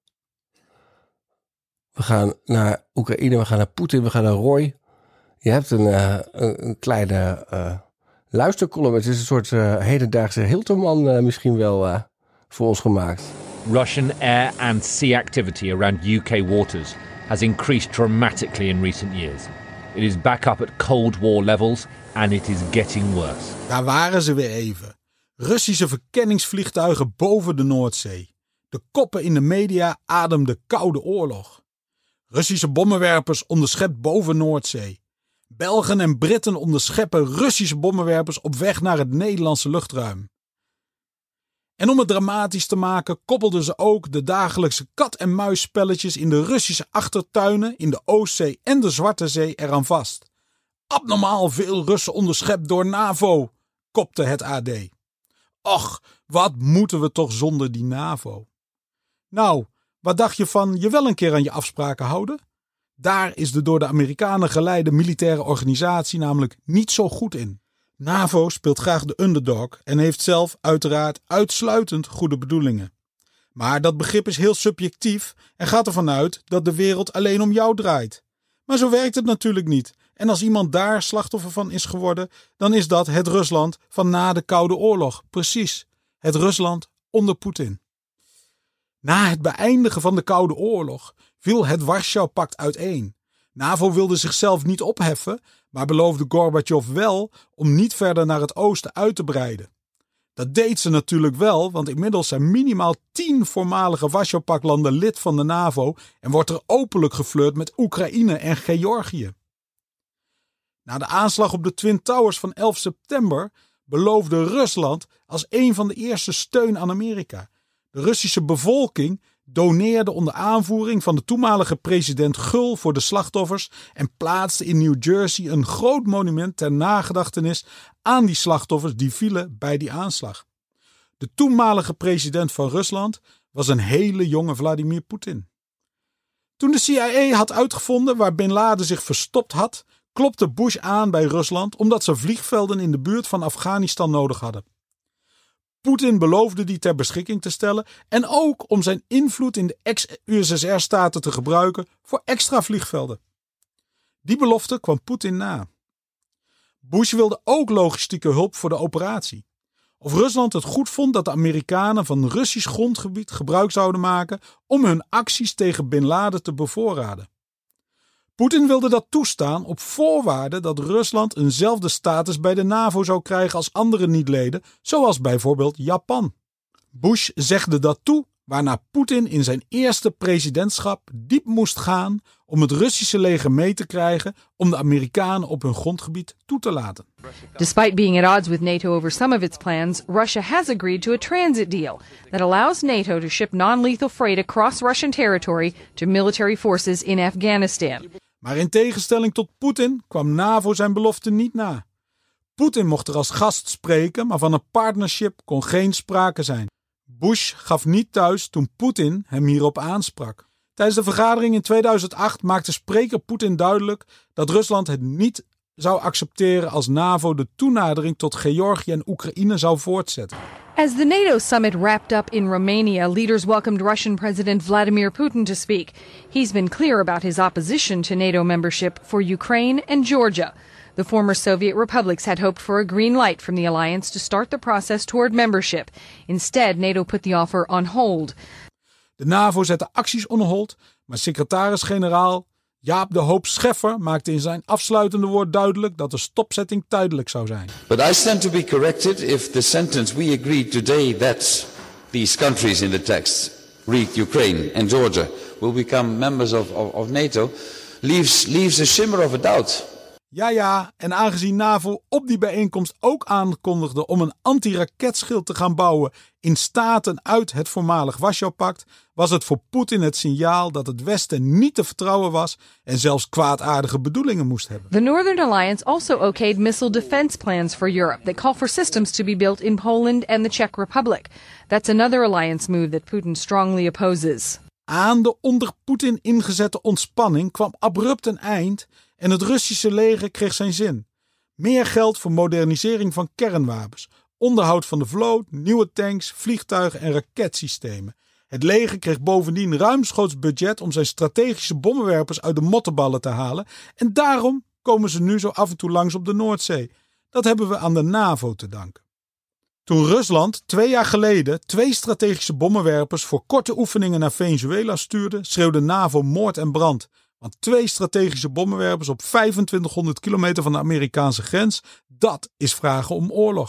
We gaan naar Oekraïne, we gaan naar Poetin, we gaan naar Roy. Je hebt een kleine luistercolumn. Het is een soort hedendaagse Hilterman misschien wel voor ons gemaakt. Russian air and sea activity around UK waters has increased dramatically in recent years. It is back up at Cold War levels and it is getting worse. Daar waren ze weer even. Russische verkenningsvliegtuigen boven de Noordzee. De koppen in de media ademden koude oorlog. Russische bommenwerpers onderschept boven Noordzee. Belgen en Britten onderscheppen Russische bommenwerpers op weg naar het Nederlandse luchtruim. En om het dramatisch te maken koppelden ze ook de dagelijkse kat-en-muisspelletjes in de Russische achtertuinen in de Oostzee en de Zwarte Zee eraan vast. Abnormaal veel Russen onderschept door NAVO, kopte het AD. Och, wat moeten we toch zonder die NAVO? Nou, wat dacht je van je wel een keer aan je afspraken houden? Daar is de door de Amerikanen geleide militaire organisatie namelijk niet zo goed in. NAVO speelt graag de underdog en heeft zelf uiteraard uitsluitend goede bedoelingen. Maar dat begrip is heel subjectief en gaat ervan uit dat de wereld alleen om jou draait. Maar zo werkt het natuurlijk niet. En als iemand daar slachtoffer van is geworden, dan is dat het Rusland van na de Koude Oorlog. Precies, het Rusland onder Poetin. Na het beëindigen van de Koude Oorlog viel het Warschau-pact uiteen. NAVO wilde zichzelf niet opheffen, maar beloofde Gorbachev wel om niet verder naar het oosten uit te breiden. Dat deed ze natuurlijk wel, want inmiddels zijn minimaal 10 voormalige Warschau-pactlanden lid van de NAVO en wordt er openlijk geflirt met Oekraïne en Georgië. Na de aanslag op de Twin Towers van 11 september beloofde Rusland als een van de eerste steun aan Amerika. De Russische bevolking doneerde onder aanvoering van de toenmalige president Gul voor de slachtoffers en plaatste in New Jersey een groot monument ter nagedachtenis aan die slachtoffers die vielen bij die aanslag. De toenmalige president van Rusland was een hele jonge Vladimir Poetin. Toen de CIA had uitgevonden waar Bin Laden zich verstopt had, klopte Bush aan bij Rusland omdat ze vliegvelden in de buurt van Afghanistan nodig hadden. Poetin beloofde die ter beschikking te stellen en ook om zijn invloed in de ex-USSR-staten te gebruiken voor extra vliegvelden. Die belofte kwam Poetin na. Bush wilde ook logistieke hulp voor de operatie. Of Rusland het goed vond dat de Amerikanen van Russisch grondgebied gebruik zouden maken om hun acties tegen Bin Laden te bevoorraden. Poetin wilde dat toestaan op voorwaarde dat Rusland eenzelfde status bij de NAVO zou krijgen als andere niet-leden, zoals bijvoorbeeld Japan. Bush zegde dat toe, waarna Poetin in zijn eerste presidentschap diep moest gaan om het Russische leger mee te krijgen om de Amerikanen op hun grondgebied toe te laten. Despite being at odds with NATO over some of its plans, Russia has agreed to a transit deal that allows NATO to ship non-lethal freight across Russian territory to military forces in Afghanistan. Maar in tegenstelling tot Poetin kwam NAVO zijn belofte niet na. Poetin mocht er als gast spreken, maar van een partnership kon geen sprake zijn. Bush gaf niet thuis toen Poetin hem hierop aansprak. Tijdens de vergadering in 2008 maakte spreker Poetin duidelijk dat Rusland het niet zou accepteren als NAVO de toenadering tot Georgië en Oekraïne zou voortzetten. As the NATO summit wrapped up in Romania, leaders welcomed Russian President Vladimir Putin to speak. He's been clear about his opposition to NATO membership for Ukraine and Georgia. The former Soviet republics had hoped for a green light from the alliance to start the process toward membership. Instead, NATO put the offer on hold. De NAVO zette acties on hold, maar secretaris-generaal Jaap de Hoop Scheffer maakte in zijn afsluitende woord duidelijk dat de stopzetting tijdelijk zou zijn. But I stand to be corrected if the sentence we agreed today that these countries in the text, read Ukraine and Georgia, will become members of NATO, leaves a shimmer of a doubt. Ja, en aangezien NAVO op die bijeenkomst ook aankondigde om een anti-raketschild te gaan bouwen in staten uit het voormalig Warschau-pact, was het voor Poetin het signaal dat het Westen niet te vertrouwen was en zelfs kwaadaardige bedoelingen moest hebben. The Northern Alliance also okayed missile defense plans for Europe that call for systems to be built in Poland and the Czech Republic. That's another alliance move that Putin strongly opposes. Aan de onder Poetin ingezette ontspanning kwam abrupt een eind en het Russische leger kreeg zijn zin. Meer geld voor modernisering van kernwapens, onderhoud van de vloot, nieuwe tanks, vliegtuigen en raketsystemen. Het leger kreeg bovendien ruimschoots budget om zijn strategische bommenwerpers uit de mottenballen te halen en daarom komen ze nu zo af en toe langs op de Noordzee. Dat hebben we aan de NAVO te danken. Toen Rusland 2 jaar geleden 2 strategische bommenwerpers voor korte oefeningen naar Venezuela stuurde, schreeuwde NAVO moord en brand. Want 2 strategische bommenwerpers op 2500 kilometer van de Amerikaanse grens, dat is vragen om oorlog.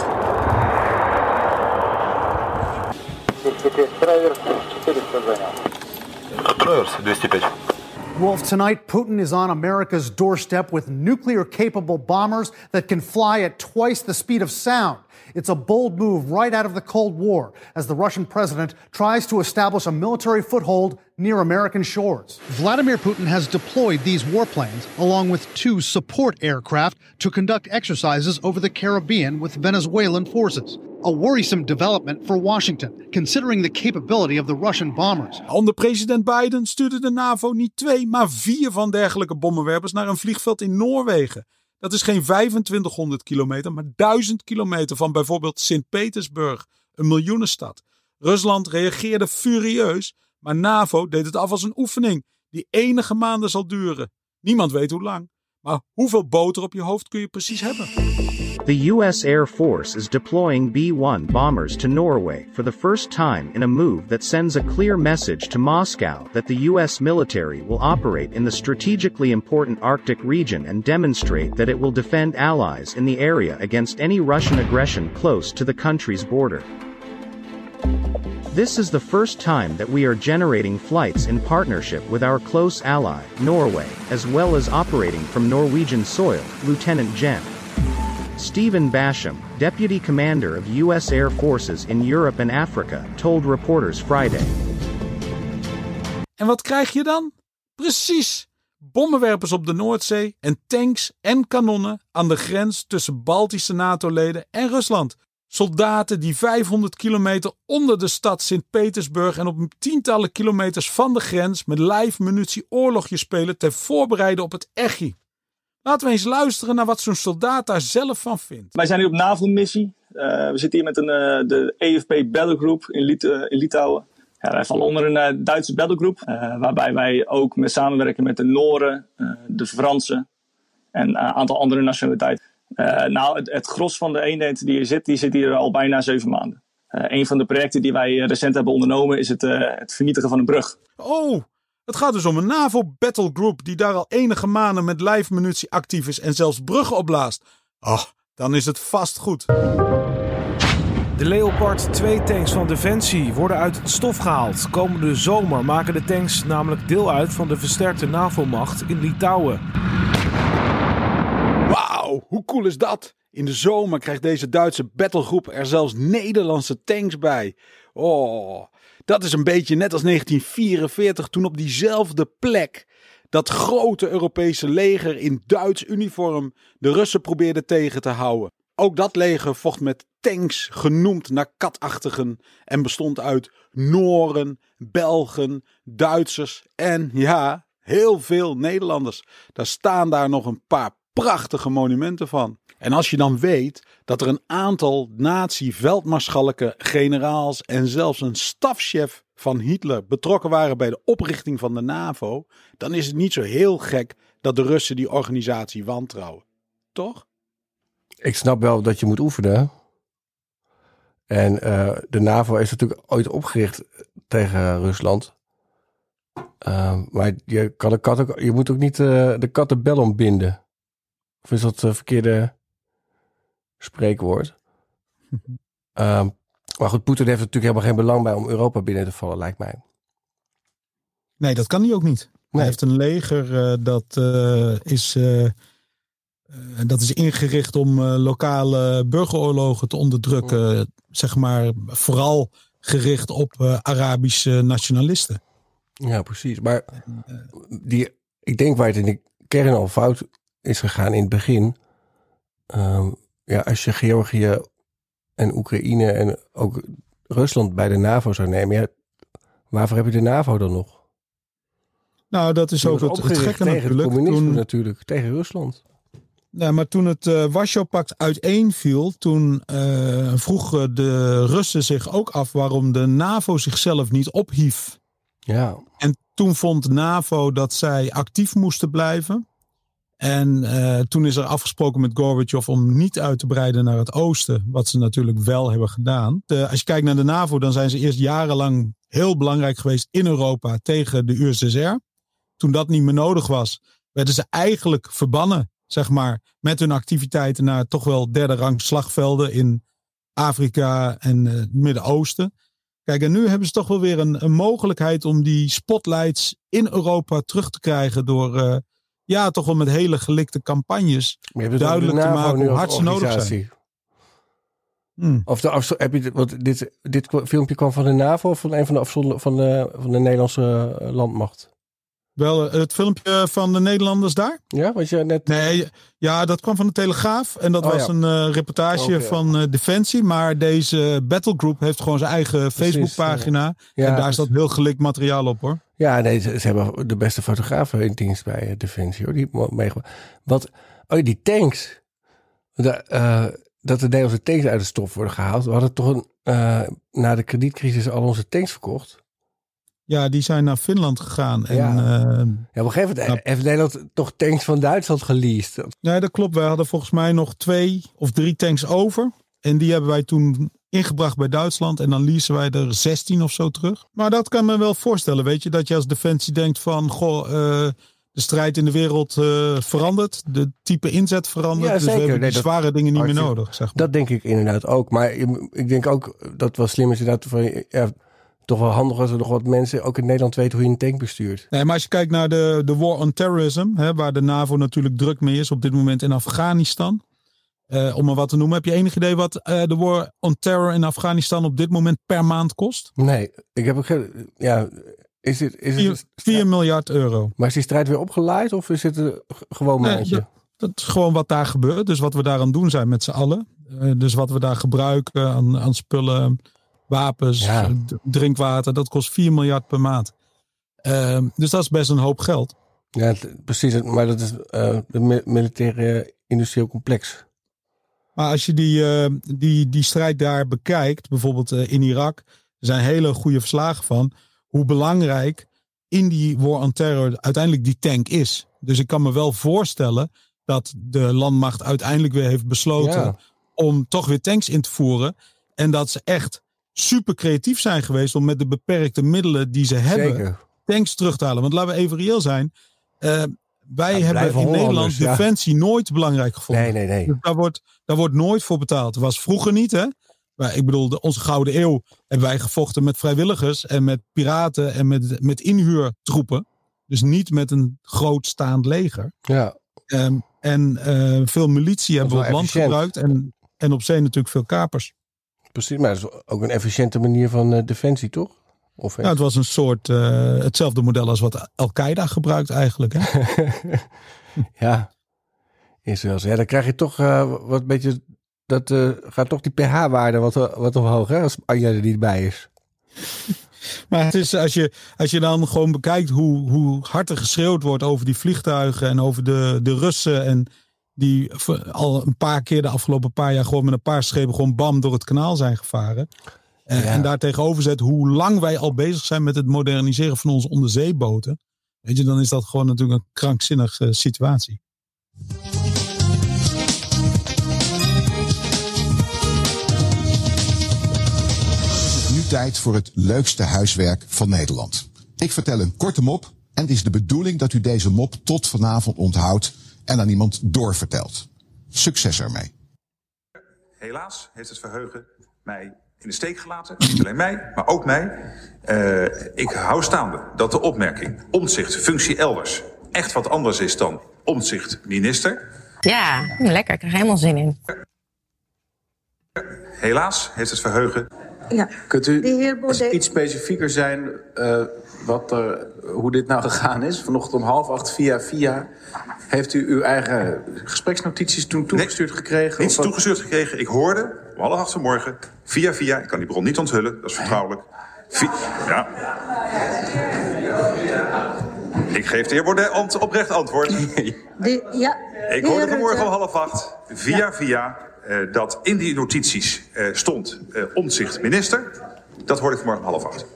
Wolf, tonight Putin is on America's doorstep with nuclear-capable bombers that can fly at twice the speed of sound. It's a bold move right out of the Cold War as the Russian president tries to establish a military foothold near American shores. Vladimir Putin has deployed these warplanes along with 2 support aircraft to conduct exercises over the Caribbean with Venezuelan forces. A worrisome development for Washington, considering the capability of the Russian bombers. Onder president Biden stuurde de NAVO niet 2, maar 4 van dergelijke bommenwerpers naar een vliegveld in Noorwegen. Dat is geen 2500 kilometer, maar 1000 kilometer van bijvoorbeeld Sint-Petersburg, een miljoenenstad. Rusland reageerde furieus, maar NAVO deed het af als een oefening die enige maanden zal duren. Niemand weet hoe lang, maar hoeveel boter op je hoofd kun je precies hebben? The U.S. Air Force is deploying B-1 bombers to Norway for the first time in a move that sends a clear message to Moscow that the U.S. military will operate in the strategically important Arctic region and demonstrate that it will defend allies in the area against any Russian aggression close to the country's border. This is the first time that we are generating flights in partnership with our close ally, Norway, as well as operating from Norwegian soil, Lieutenant Gen. Stephen Basham, Deputy Commander of U.S. Air Forces in Europe and Africa, told reporters Friday. En wat krijg je dan? Precies, bommenwerpers op de Noordzee en tanks en kanonnen aan de grens tussen Baltische NATO-leden en Rusland. Soldaten die 500 kilometer onder de stad Sint-Petersburg en op tientallen kilometers van de grens met live munitie oorlogje spelen ter voorbereiding op het EGI. Laten we eens luisteren naar wat zo'n soldaat daar zelf van vindt. Wij zijn hier op NAVO-missie. We zitten hier met de EFP Battlegroup in Litouwen. Ja, wij vallen onder een Duitse battlegroup, waarbij wij ook samenwerken met de Nooren, de Fransen en een aantal andere nationaliteiten. Het gros van de eenheid die zit hier al bijna 7 maanden. Een van de projecten die wij recent hebben ondernomen is het vernietigen van een brug. Oh, het gaat dus om een NAVO-battlegroup die daar al enige maanden met live munitie actief is en zelfs bruggen opblaast. Dan is het vast goed. De Leopard 2 tanks van Defensie worden uit het stof gehaald. Komende zomer maken de tanks namelijk deel uit van de versterkte NAVO-macht in Litouwen. Wauw, hoe cool is dat? In de zomer krijgt deze Duitse battlegroep er zelfs Nederlandse tanks bij. Oh, dat is een beetje net als 1944 toen op diezelfde plek dat grote Europese leger in Duits uniform de Russen probeerde tegen te houden. Ook dat leger vocht met tanks genoemd naar katachtigen en bestond uit Nooren, Belgen, Duitsers en ja, heel veel Nederlanders. Daar staan daar nog een paar prachtige monumenten van. En als je dan weet dat er een aantal nazi-veldmaarschalken, generaals en zelfs een stafchef van Hitler betrokken waren bij de oprichting van de NAVO, dan is het niet zo heel gek dat de Russen die organisatie wantrouwen. Toch? Ik snap wel dat je moet oefenen. En de NAVO is natuurlijk ooit opgericht tegen Rusland. Maar je moet ook niet de kat de bel ontbinden. Of is dat verkeerde spreekwoord? Maar goed, Poetin heeft natuurlijk helemaal geen belang bij om Europa binnen te vallen, lijkt mij. Nee, dat kan hij ook niet. Nee. Hij heeft een leger dat is ingericht om lokale burgeroorlogen te onderdrukken. Zeg maar vooral gericht op Arabische nationalisten. Ja, precies. Maar ik denk waar het in de kern al fout is gegaan in het begin. Als je Georgië en Oekraïne en ook Rusland bij de NAVO zou nemen. Ja, waarvoor heb je de NAVO dan nog? Nou, dat is ook het gekke tegen het communisme natuurlijk, tegen Rusland. Ja, maar toen het Warschau-pact uiteenviel, toen vroegen de Russen zich ook af waarom de NAVO zichzelf niet ophief. Ja. En toen vond de NAVO dat zij actief moesten blijven. En toen is er afgesproken met Gorbachev om niet uit te breiden naar het oosten. Wat ze natuurlijk wel hebben gedaan. Als je kijkt naar de NAVO, dan zijn ze eerst jarenlang heel belangrijk geweest in Europa tegen de USSR. Toen dat niet meer nodig was, werden ze eigenlijk verbannen, zeg maar, met hun activiteiten naar toch wel derde rang slagvelden in Afrika en het Midden-Oosten. Kijk, en nu hebben ze toch wel weer een mogelijkheid om die spotlights in Europa terug te krijgen door toch wel met hele gelikte campagnes duidelijk te maken hoe hard ze nodig zijn. Want dit filmpje kwam van de NAVO of van een van de Nederlandse landmacht? Wel, het filmpje van de Nederlanders daar? Ja, wat je net... Nee, ja, dat kwam van de Telegraaf. En dat was een reportage van Defensie. Maar deze battlegroup heeft gewoon zijn eigen Facebookpagina. Ja. En daar staat heel gelikt materiaal op, hoor. Ja, nee, ze hebben de beste fotografen in dienst bij Defensie, hoor. Die tanks. Dat de Nederlandse tanks uit de stof worden gehaald. We hadden toch na de kredietcrisis al onze tanks verkocht. Ja, die zijn naar Finland gegaan. En, op een gegeven moment heeft Nederland toch tanks van Duitsland geleased. Nee, dat klopt. Wij hadden volgens mij nog 2 of 3 tanks over. En die hebben wij toen ingebracht bij Duitsland. En dan leasen wij er 16 of zo terug. Maar dat kan me wel voorstellen, weet je. Dat je als Defensie denkt van, de strijd in de wereld verandert. De type inzet verandert. Ja, dus zeker. we hebben die zware dingen niet meer nodig, zeg maar. Dat denk ik inderdaad ook. Maar ik denk ook dat het wel slim is inderdaad van... toch wel handig als er nog wat mensen ook in Nederland weten hoe je een tank bestuurt. Nee, maar als je kijkt naar de war on terrorism, waar de NAVO natuurlijk druk mee is op dit moment in Afghanistan. Om maar wat te noemen. Heb je enig idee wat de war on terror in Afghanistan op dit moment per maand kost? Nee, ik heb ook geen... Ja, Is het 4 miljard euro. Maar is die strijd weer opgeleid of is het een gewoon maandje? Dat is gewoon wat daar gebeurt. Dus wat we daar aan doen zijn met z'n allen. Dus wat we daar gebruiken aan spullen, wapens, drinkwater. Dat kost 4 miljard per maand. Dus dat is best een hoop geld. Ja, precies. Maar dat is de militaire industrieel complex. Maar als je die strijd daar bekijkt, bijvoorbeeld in Irak, er zijn hele goede verslagen van hoe belangrijk in die war on terror uiteindelijk die tank is. Dus ik kan me wel voorstellen dat de landmacht uiteindelijk weer heeft besloten om toch weer tanks in te voeren. En dat ze echt super creatief zijn geweest om met de beperkte middelen die ze hebben tanks terug te halen. Want laten we even reëel zijn. Wij hebben in Nederland defensie nooit belangrijk gevonden. Nee. Dus daar wordt nooit voor betaald. Dat was vroeger niet, hè? Maar ik bedoel, onze Gouden Eeuw hebben wij gevochten met vrijwilligers en met piraten en met inhuurtroepen. Dus niet met een groot staand leger. Ja. Veel militie hebben we op land gebruikt en op zee natuurlijk veel kapers. Precies, maar dat is ook een efficiënte manier van defensie, toch? Of het was een soort hetzelfde model als wat Al-Qaeda gebruikt eigenlijk. Hè? Ja, is wel zo. Ja, dan krijg je toch wat beetje. Dat gaat toch die pH-waarde wat omhoog, hè? Als Anja er niet bij is. Maar het is als je dan gewoon bekijkt hoe hard er geschreeuwd wordt over die vliegtuigen en over de Russen en die al een paar keer de afgelopen paar jaar gewoon met een paar schepen gewoon bam door het kanaal zijn gevaren. En daar tegenover zet hoe lang wij al bezig zijn met het moderniseren van onze onderzeeboten. Weet je, dan is dat gewoon natuurlijk een krankzinnige situatie. Nu tijd voor het leukste huiswerk van Nederland. Ik vertel een korte mop en het is de bedoeling dat u deze mop tot vanavond onthoudt en aan iemand doorvertelt. Succes ermee. Helaas heeft het verheugen mij in de steek gelaten. Niet alleen mij, maar ook mij. Ik hou staande dat de opmerking Omtzigt functie elders echt wat anders is dan Omtzigt minister. Ja, lekker. Ik krijg er helemaal zin in. Helaas heeft het verheugen. Ja. Kunt u eens iets specifieker zijn hoe dit nou gegaan is? Vanochtend om 7:30 via heeft u uw eigen gespreksnotities toen toegestuurd gekregen? Niets toegestuurd gekregen. Ik hoorde om 7:30 vanmorgen via, ik kan die bron niet onthullen, dat is vertrouwelijk. Ja. Ik geef de heer Baudet oprecht antwoord. Ik hoorde vanmorgen om 7:30 via dat in die notities stond Omtzigt minister. Dat hoorde ik vanmorgen om 7:30.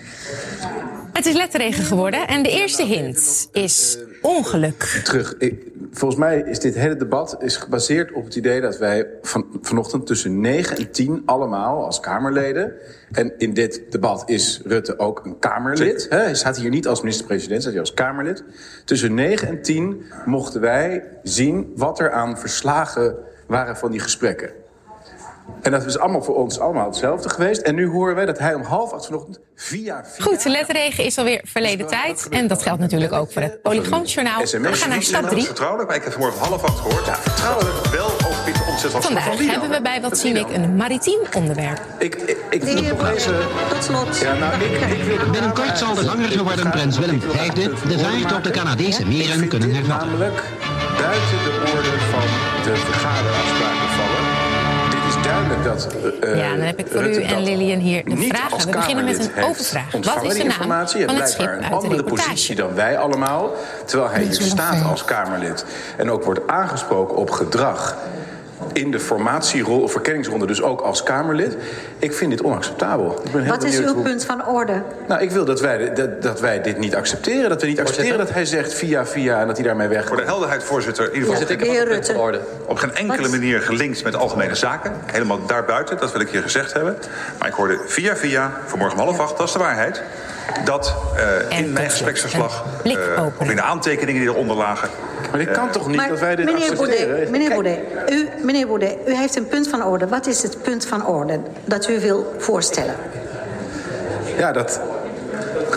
Het is letterregen geworden en de eerste hint is ongeluk. Volgens mij is dit hele debat gebaseerd op het idee dat wij vanochtend tussen 9 en 10 allemaal als Kamerleden. En in dit debat is Rutte ook een Kamerlid. Hij staat hier niet als minister-president, staat hier als Kamerlid. Tussen 9 en 10 mochten wij zien wat er aan verslagen waren van die gesprekken. En dat is allemaal voor ons allemaal hetzelfde geweest. En nu horen wij dat hij om 7:30 vanochtend via... Goed, de letterregen is alweer verleden tijd. En dat geldt natuurlijk ook voor het Polygoonjournaal. We gaan naar stap 3. Vertrouwelijk, maar ik heb vanmorgen om 7:30 gehoord. Ja, vertrouwelijk wel over Pieter Omtzigt. Vandaag hebben we bij Wat zie ik een maritiem onderwerp. Ik wil nog deze... Tot slot. Ja, binnenkort zal de langer geworden prins Willem V de vaart op de Canadese meren kunnen hervatten. Namelijk buiten de orde van de vergaderafspraken vallen. Duidelijk dat ja, dan heb ik voor u en Lilian hier de vragen. We beginnen met een open vraag. Wat is de naam van het schip uit de reportage? Een andere positie dan wij allemaal, terwijl hij hier staat als Kamerlid en ook wordt aangesproken op gedrag in de formatierol of verkenningsronde, dus ook als Kamerlid. Ik vind dit onacceptabel. Wat is uw punt van orde? Nou, ik wil dat wij dit niet accepteren. Dat we niet accepteren dat hij zegt via en dat hij daarmee weg. Voor de helderheid, voorzitter. In ieder geval, ik heb op geen enkele manier gelinkt met algemene zaken. Helemaal daarbuiten, dat wil ik hier gezegd hebben. Maar ik hoorde via, vanmorgen om 7:30, dat is de waarheid. Dat in mijn gespreksverslag, of in de aantekeningen die eronder lagen... Maar dit kan toch niet dat wij dit accepteren? Meneer Baudet, u heeft een punt van orde. Wat is het punt van orde dat u wil voorstellen? Ja, dat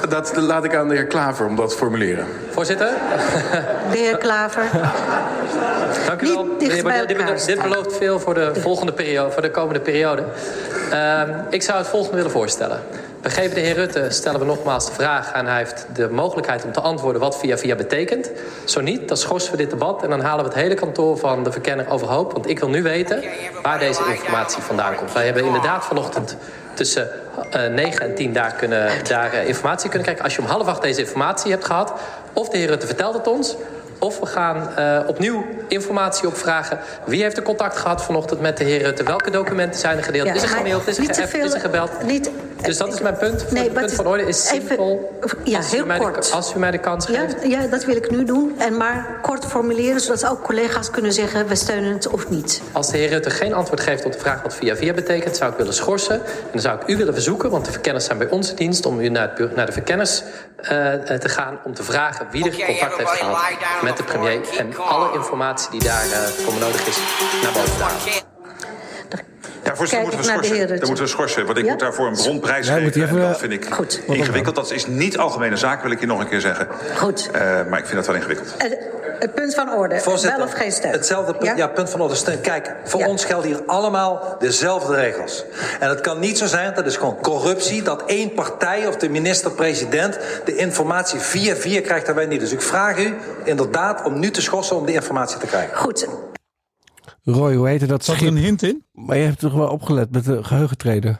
Dat laat ik aan de heer Klaver om dat te formuleren. Voorzitter. De heer Klaver. Dank u wel. Dit belooft veel voor de volgende periode, voor de komende periode. Ik zou het volgende willen voorstellen. We geven de heer Rutte, stellen we nogmaals de vraag en hij heeft de mogelijkheid om te antwoorden wat via betekent. Zo niet, dan schorsen we dit debat en dan halen we het hele kantoor van de verkenner overhoop. Want ik wil nu weten waar deze informatie vandaan komt. Wij hebben inderdaad vanochtend tussen 9 en 10 daar informatie kunnen krijgen. Als je om 7:30 deze informatie hebt gehad, of de heer Rutte vertelt het ons, of we gaan opnieuw informatie opvragen. Wie heeft er contact gehad vanochtend met de heer Rutte? Welke documenten zijn er gedeeld? Is er gemaild? Is er gebeld? Dus dat is mijn punt. Het punt van orde is simpel. Als u mij de kans geeft. Ja, dat wil ik nu doen. En maar kort formuleren, zodat ook collega's kunnen zeggen, we steunen het of niet. Als de heer Rutte geen antwoord geeft op de vraag wat via betekent, zou ik willen schorsen. En dan zou ik u willen verzoeken, want de verkenners zijn bij onze dienst, om u naar de verkenners te gaan om te vragen wie er contact heeft gehad met de premier en alle informatie die daarvoor nodig is naar boven te halen. Ja, voorzitter, moeten we schorsen. Want ik moet daarvoor een bron prijsgeven. Dat vind ik ingewikkeld. Dat is niet algemene zaak, wil ik hier nog een keer zeggen. Goed. Maar ik vind dat wel ingewikkeld. Het punt van orde. Voorzitter, wel of geen steun? Hetzelfde punt, ja, punt van orde steun. Kijk, voor ons gelden hier allemaal dezelfde regels. En het kan niet zo zijn, dat is gewoon corruptie, dat één partij of de minister-president de informatie via krijgt en wij niet. Dus ik vraag u inderdaad om nu te schorsen om die informatie te krijgen. Goed. Roy, hoe heette dat? Zat er een hint in? Maar je hebt toch wel opgelet met de geheugentrainer?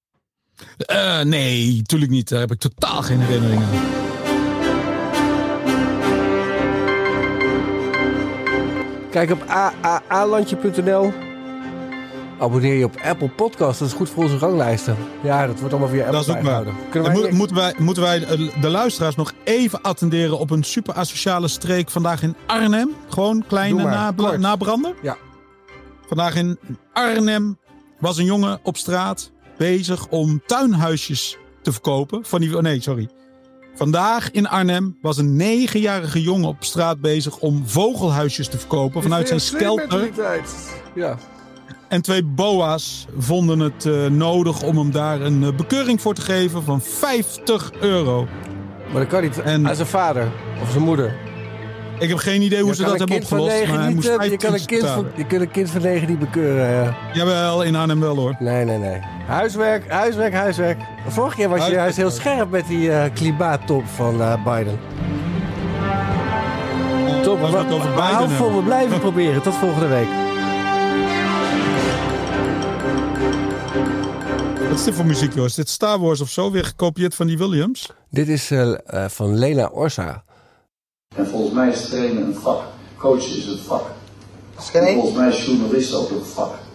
Nee, natuurlijk niet. Daar heb ik totaal geen herinnering aan. Kijk op aalandje.nl. Abonneer je op Apple Podcast. Dat is goed voor onze ranglijsten. Ja, dat wordt allemaal via Apple bijgehouden. Moeten wij de luisteraars nog even attenderen op een super asociale streek vandaag in Arnhem? Gewoon kleine nabrander? Ja. Vandaag in Arnhem was een jongen op straat bezig om tuinhuisjes te verkopen. Vandaag in Arnhem was een 9-jarige jongen op straat bezig om vogelhuisjes te verkopen vanuit zijn skelter. Ja. En 2 boa's vonden het nodig om hem daar een bekeuring voor te geven van €50. Maar dat kan niet aan zijn vader of zijn moeder. Ik heb geen idee hoe ze dat hebben opgelost. Maar hij moest je kunt een kind van 9 niet bekeuren. Ja. Jawel, in Arnhem wel hoor. Nee. Huiswerk. Vorig jaar was je juist heel scherp met die klimaattop van Biden. Top, hou vol, we blijven proberen. Tot volgende week. Wat is dit voor muziek, joh? Is dit Star Wars of zo? Weer gekopieerd van die Williams? Dit is van Lena Orsa. En volgens mij is trainen een vak. Coachen is het vak. En volgens mij is journalist ook een vak.